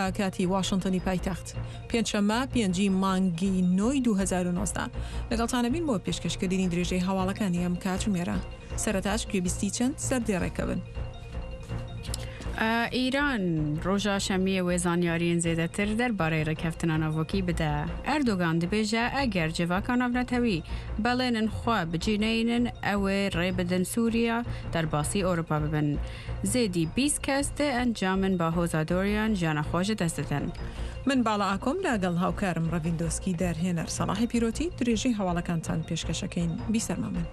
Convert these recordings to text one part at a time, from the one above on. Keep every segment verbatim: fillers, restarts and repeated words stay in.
لە کاتی واشنتنی پایتەخت پێنجشەممە پێنجی مانگی نۆی دوو هەزار و نۆزدە لەگەڵتانە بین بۆ پێشکەشکردنی درێژەی هەواڵەکانی ئەم کاتژمێرە. سەرەتاش گوێبیستی چەند سەردێڕێکە بن. ئیران ڕۆژە شەمیە وێ زانیاریین زێدەتر دەربارەی ڕێککەوتنە ناوەکی بدە. ئەردۆگان دەبێژە ئەگەر جێڤاکان ناونەتەوی بەڵێنن خوا بجینەینن ئەوێ ڕێ بدەن سووریا دەرباسی ئەوروپا ببن. زێدی بیست کەس دێ ئەنجامن با هۆزادۆریان ژیانەخواژە دەستدەن. من باڵا ئاکۆم لەگەڵ هاوکارم ڕەڤیندۆسکی دەرهێنەر سەڵاحی پیرۆتی درێژەی هەواڵەکانتان پێشکەشەکەین بیسەرما من.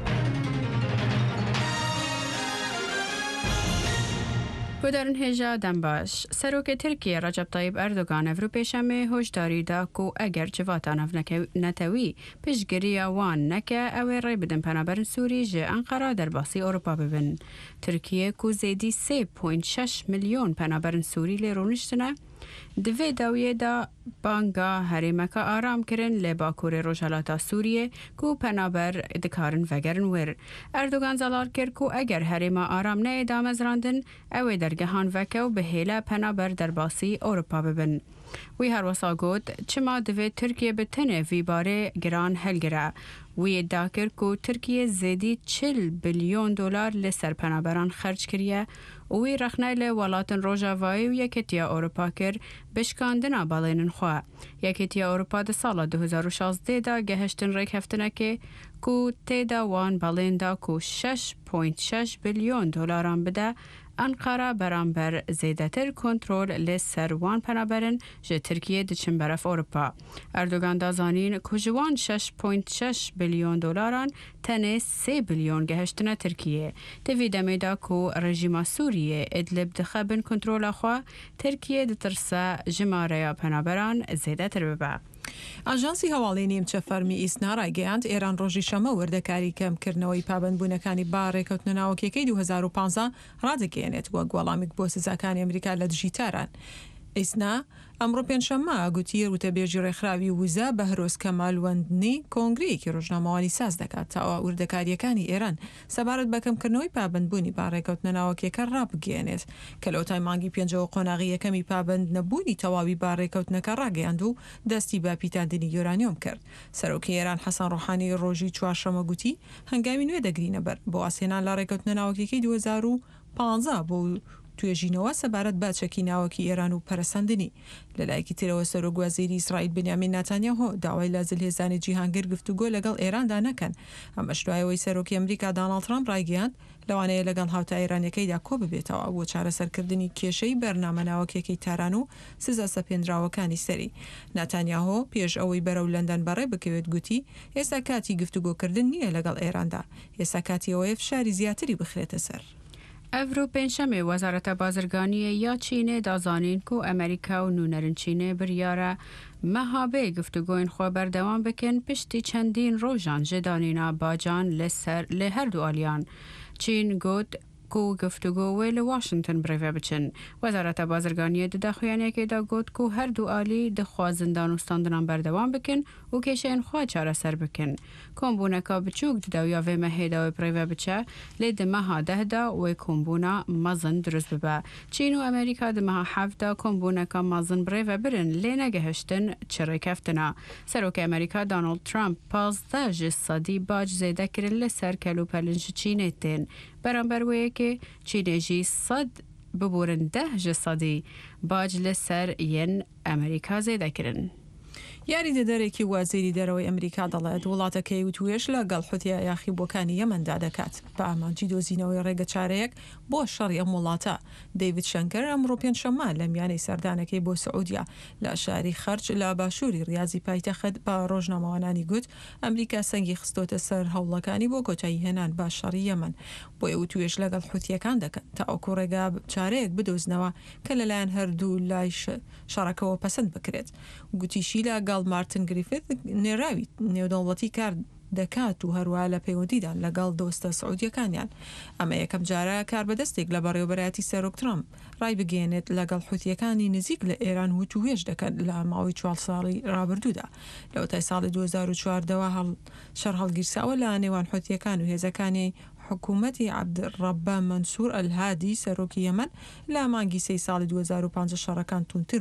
بودارن هێژا دەم باش. سەرۆکی ترکیە ڕەجەب تایب ئەردۆگان ئەڤرو پێشەمێ هۆشداری دا و ئەگەر جڤاتان نەتەوی پشتگیریە وان نەکە ئەوێ ڕێ بدن پەنابەرن سووری ژێ ئەنقەرە دەرباسی ئەوروپا ببن. ترکیە و زێدی سێ پۆینت شەش ملیۆن پەنابەرن سووری لێ ڕۆنیشتنە دوێ داویێدا بانگا هەرێمەکە ئارامکردن لە باکووری ڕۆژهەڵاتە سووریە و پەنابەر دکارن ڤەگەرن ور. ئەردۆگان زەڵال کرد و ئەگەر هەرێمە ئارام نەیە دامەزراندن ئەوێ دەرگەهان ڤەکە و بهێلە پەنابەر دەرباسی ئەوروپا ببن. وی هەروەسا گوت چما دەوێت ترکیە بتنێ ڤیبارێ گران هەلگرە. وی ادعا کرد و ترکیە زێدی چل بلیۆن دۆلار لەسەر پەنابەران خەرج کردە و وی ڕەخنای لە وڵاتن ڕۆژاوایی و یەکێتیە ئەوروپا کرد بشکاندنا باڵێنن خوا. یەکێتیە ئەوروپا دە ساڵە دوو هەزار و شازدەدا گەهشتن ڕێکهەفتنەکێ و تێدا وان باڵێندا و شەش پۆینت شەش بلیۆن دۆلاران بدە ئەنقەرە بەرامبەر زێدەتر کۆنترۆل لە سەروان پەنابەرن ژە ترکیە دچن بەرەف ئەوروپا. ئەردۆگان دازانین کوژوان شەش پۆینت شەش بلیۆن دۆلاران تەنێ سێ بلیۆن گەهشتنە ترکیە. تەوی دەمێدا و ڕژیمە سووریە ئیدلب دخەبن کۆنترۆلە خوا ترکیە دترسە ژمارەیە پەنابەران زێدەتر ببە. ئاژانسی هەواڵی نیمچە فەرمی ئیسنا ڕایگەیاند ئێران ڕۆژی شەمە وەردەکاری کەمکردنەوەی پابەندبوونەکانی با ڕێکەوتنە ناوەکیەکەی دوو هەزار و پانزە ڕادەگەیەنێت وەک وەڵامێک بۆ سزاکانی ئەمریکا لە دژی تاران. ئیسنا ئەمڕۆ پێنجشەممە گوتی وتەبێژی ڕێکخراوی وزە بە هەرۆز کەمالوەندنی کۆنگرەیەکی ڕۆژنامەوانی ساز دەکات تاوا وردەکاریەکانی ئێران سەبارەت بە کەمکردنەوەی پابەندبوونی با ڕێکەوتنە ناوەکیەکە ڕابگەیەنێت کە لەوتای مانگی پێنجەوە قۆناغی یەکەمی پابەند نەبوونی تەواوی با ڕێکەوتنەکە ڕاگەیاند و دەستی بە پیتاندنی یۆرانیۆم کرد. سەرۆکی ئێران حەسەن ڕۆحانی ڕۆژی چوارشەممە گوتی هەنگاوی نوێ دەگرینە بەر بۆ ئاسێنان لە ڕێکەوتنە ناوەکیەکەی دوو هەزار و پانزە بۆ توێژینەوە سەبارەت باچەکی ناوەکی ئێران و پەرەسەندنی. لەلایەکی ترەوە سەرۆک وەزیری ئیسرائیل بنیامین نەتانیاهۆ داوای لە جلهێزانی جیهانگیر گفتوگۆ لەگەڵ ئێراندا نەکەن. ئەمەش دوایەوەی سەرۆکی ئەمریکا دۆناڵد ترامپ ڕایگەیاند لەوانەیە لەگەڵ هاوتا ئێرانیەکەیدا کۆ ببێتەوە بۆ چارەسەرکردنی کێشەی بەرنامە ناوەکیەکەی تاران و سزا سەپێنراوەکانی سەری. نەتانیاهۆ پێش ئەوەی بەرەو لەندەن بەڕێ بکەوێت گوتی ئێستا کاتی گفتوگۆکردن نییە لەگەڵ ئێراندا، ئێستا کاتیەوەیە فشاری زیاتری بخرێتە سەر. ئەڤرۆ پێنجشەمێ وەزارەتە بازرگانیە یا چینێ دازانین و ئەمریکا و نونەرن چینێ بریارە مەهابێ گفتوگۆین خۆ بەردەوام بکەن پشتی چەندین ڕۆژان ژێدانینا باجان لەسەر لە هەردوو ئالیان. چین گوت و گفتوگۆوێ لە واشنگتن برێڤە بچن. وەزارەتە بازرگانیە دداخوایانێکێدا گوت و هەردوو ئالی دەخوازندان و ستاندنان بەردەوام بکەن و کێشەیان خوا چارەسەر بکەن. کۆمبوونەکە بچووک دداویاوێ مەهێداوی برێڤە بچە لێ دمەها دەهدا وێ کۆمبوونە مەزن دروست ببە. چین و ئەمریکا دمەها حەفدا کۆمبوونەکە مەزن برێڤە برن لێ نەگەهشتن چ ڕێکەفتنە. سەرۆکی ئەمریکا دۆناڵد ترامپ پازدە ژ سەدی باج زێدەکردن لەسەر کەلوپەلنج چینێ تێن بەرامبەر وەیەکێ چینێژی سەد ببورن دە ژ سەدی باج لەسەر یەن ئەمریکا زێدەکردن. یاری دەدەرێکی وەزیری دەرەوەی ئەمریکا دەڵێت وڵاتەکەی وتوێش لەگەڵ حوتیە یاخیبووەکانی ئەمەندا دەکات بە ئامانجی دۆزینەوەی ڕێگە چارەیەک بۆ شەڕی ئەم وڵاتە. دەیڤید شەنکەر ئەمڕۆ پێنجشەممە لە میانەی سەردانەکەی بۆ سعودیا لە شاری خەرج لە باشووری ریاضی پایتەخت بە ڕۆژنامەوانانی گوت ئەمریکا سەنگی خستۆتە سەر هەوڵەکانی بۆ کۆتایی هێنان با شەڕی یەمەن بۆیە وتوێش لەگەڵ حوتیەکان دەکەن تا ئەوکو ڕێگا چارەیەک بدۆزنەوە کە لەلایەن هەردوو لای شەڕەکەەوە پەسەند بکرێت. گوتیشی لە گەڵ مارتن گریفت نێراوی نێودەوڵەتی کار دەکات و هەروە لە پەیوەندیدان لەگەڵ دۆستە سعودیەکانیان. ئەمە یەکەم جارە کار بەدەستێک لە بەڕێوەبەرەتی سەرۆک ترامپ ڕای بگەێنێت لەگەڵ حوتیەکانی نزیک لە ئێران وتوێژ دەکەن لە ماوەی چوار ساڵی ڕابردوودا. لەوەتای ساڵی دوو هەزار و چواردەوە شەڕ هەڵگیرساوە لە نێوان حوتیەکان و هێزەکانی حکوومەتی عەبدڕەبە مەنسوور ئەلهادی سەرۆکی یەمەن لە مانگی سەی ساڵی دوو هەزار و پانزە شەڕەکان تونتر